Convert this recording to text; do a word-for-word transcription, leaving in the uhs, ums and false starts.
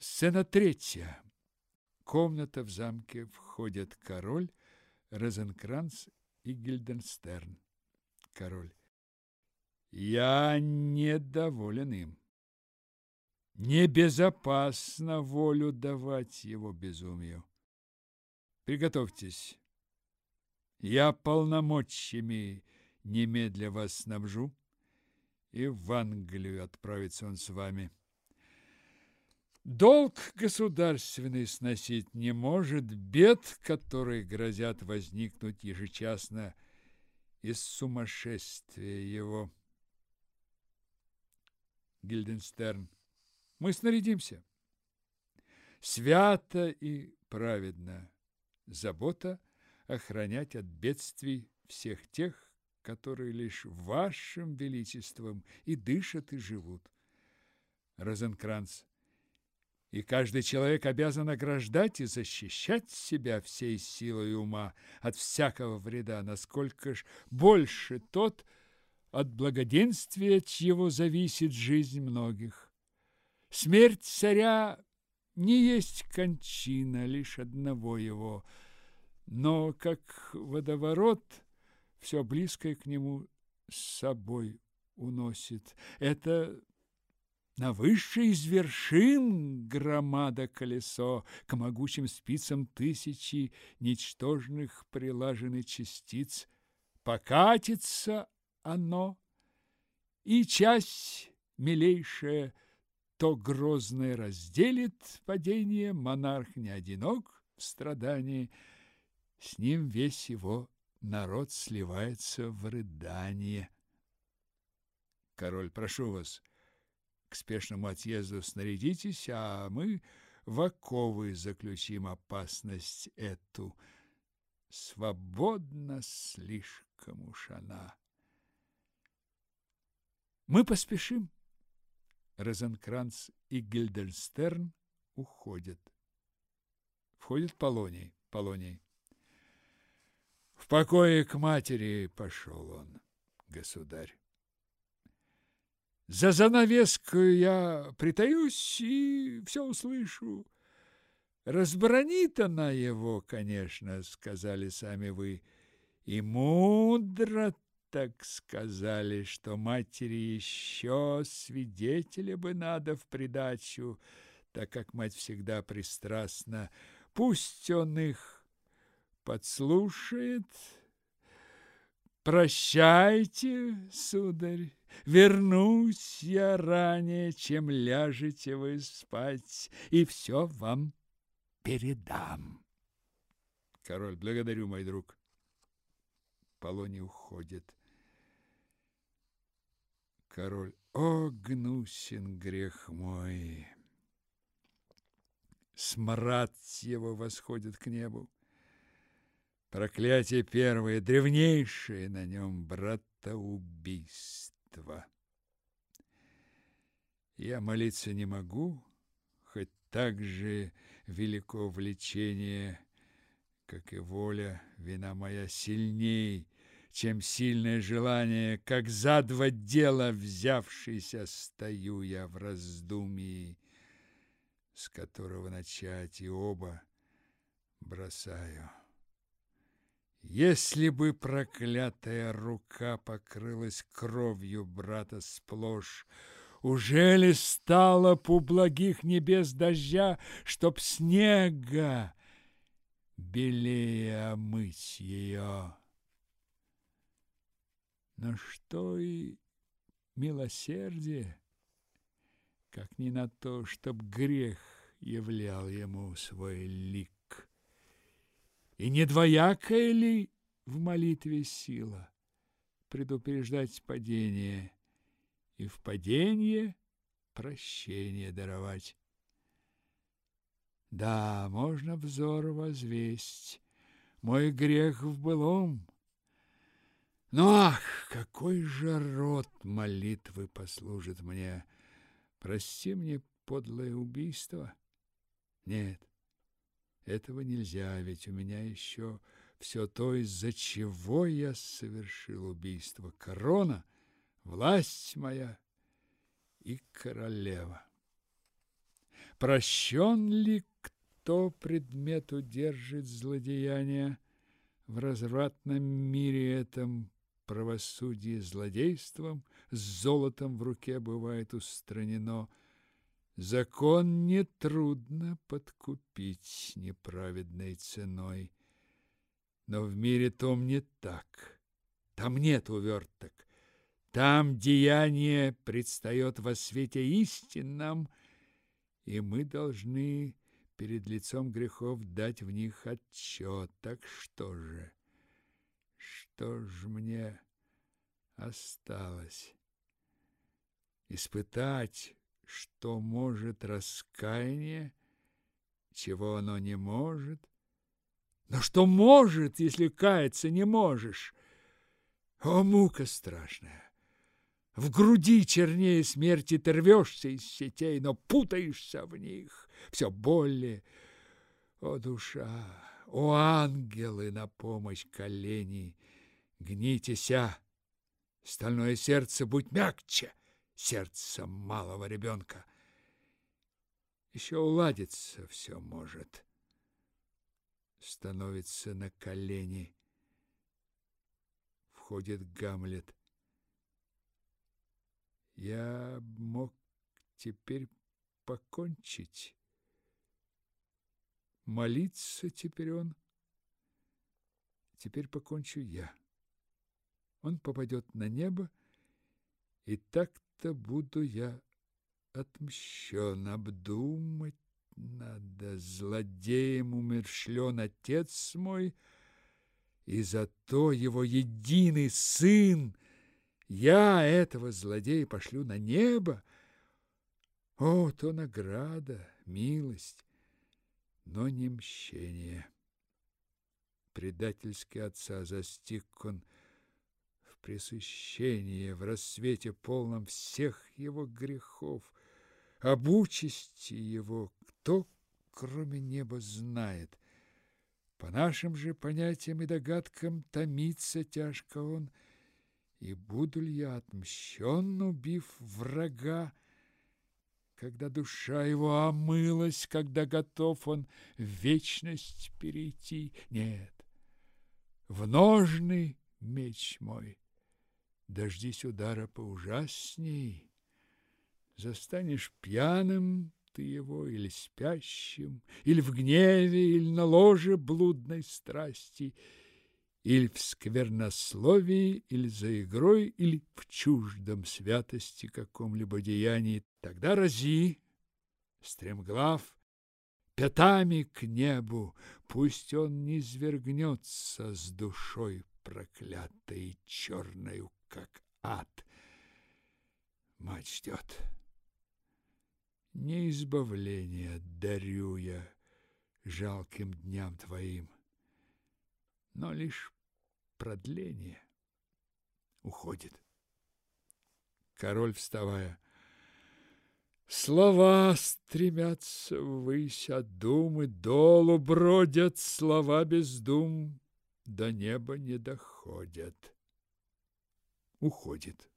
Сцена третья. Комната в замке. Входят король, Розенкранц и Гильденстерн. Король. Я недоволен им. Небезопасно волю давать его безумию. Приготовьтесь. Я полномочиями немедля вас снабжу, и в Англию отправится он с вами. Долг государственный сносить не может бед, которые грозят возникнуть ежечасно из сумасшествия его. Гильденстерн. Мы снарядимся. Свято и праведно забота охранять от бедствий всех тех, которые лишь вашим величеством и дышат, и живут. Розенкранц. И каждый человек обязан ограждать и защищать себя всей силой ума от всякого вреда, насколько ж больше тот, от благоденствия чьего зависит жизнь многих. Смерть царя не есть кончина лишь одного его, но, как водоворот, все близкое к нему с собой уносит. Это на высшей из вершин громада колесо, к могучим спицам тысячи ничтожных прилажены частиц. Покатится оно, и часть милейшая то грозное разделит падение, монарх не одинок в страдании, с ним весь его народ сливается в рыдание. Король, прошу вас, к спешному отъезду снарядитесь, а мы в оковы заключим опасность эту. Свободна слишком уж она. Мы поспешим. Розенкранц и Гильденстерн уходят. Входит Полоний. Полоний. В покое к матери пошел он, государь. За занавеской я притаюсь и все услышу. Разбранит она его, конечно, сказали сами вы, и мудро так сказали, что матери еще свидетеля бы надо в придачу, так как мать всегда пристрастна. Пусть он их подслушает. Прощайте, сударь, вернусь я ранее, чем ляжете вы спать, и все вам передам. Король, благодарю, мой друг. Полоний уходит. Король, о, гнусен грех мой! Смрад его восходит к небу. Проклятие первое, древнейшее на нем братоубийство. Я молиться не могу, хоть так же велико влечение, как и воля, вина моя сильней, чем сильное желание, как за два дела взявшийся стою я в раздумии, с которого начать и оба бросаю. Если бы проклятая рука покрылась кровью брата сплошь, ужели стало б у благих небес дождя, чтоб снега белее омыть ее? Но что и милосердие, как не на то, чтоб грех являл ему свой лик? И не двоякая ли в молитве сила предупреждать падение и в падение прощение даровать? Да, можно взор возвесть мой грех в былом, но ах, какой же род молитвы послужит мне! Прости мне подлое убийство. Нет, этого нельзя, ведь у меня еще все то, из-за чего я совершил убийство. Корона, власть моя и королева. Прощен ли, кто предмету держит злодеяния? В развратном мире этом правосудие злодейством с золотом в руке бывает устранено. Закон нетрудно подкупить неправедной ценой. Но в мире том не так. Там нет уверток. Там деяние предстает во свете истинном, и мы должны перед лицом грехов дать в них отчет. Так что же? Что ж мне осталось? Испытать, что может раскаяние, чего оно не может? Но что может, если каяться не можешь? О, мука страшная! В груди чернее смерти ты рвешься из сетей, но путаешься в них все более. О, душа! О, ангелы, на помощь колени! Гнитеся! Стальное сердце, будь мягче, сердце малого ребенка. Еще уладится все может. Становится на колени. Входит Гамлет. Я мог теперь покончить. Молиться теперь он. Теперь покончу я. Он попадет на небо, и так-то буду я отмщен. Обдумать надо. Злодеем умерщвлен отец мой, и зато его единый сын. Я этого злодея пошлю на небо. О, то награда, милость, но не мщение. Предательски отца застиг он в пресыщении, в рассвете полном всех его грехов. Об участи его кто, кроме неба, знает? По нашим же понятиям и догадкам томится тяжко он. И буду ли я отмщен, убив врага, когда душа его омылась, когда готов он в вечность перейти? Нет, в ножны меч мой, дождись удара поужасней. Застанешь пьяным ты его или спящим, или в гневе, или на ложе блудной страсти, или в сквернословии, или за игрой, или в чуждом святости каком-либо деянии. Тогда рази, стремглав, пятами к небу, пусть он не свергнется с душой проклятой и черною, как ад. Мать ждет. Не избавление дарю я жалким дням твоим, но лишь продление. Уходит. Король, вставая: слова стремятся ввысь, а думы долу бродят, слова без дум до неба не доходят. Уходит.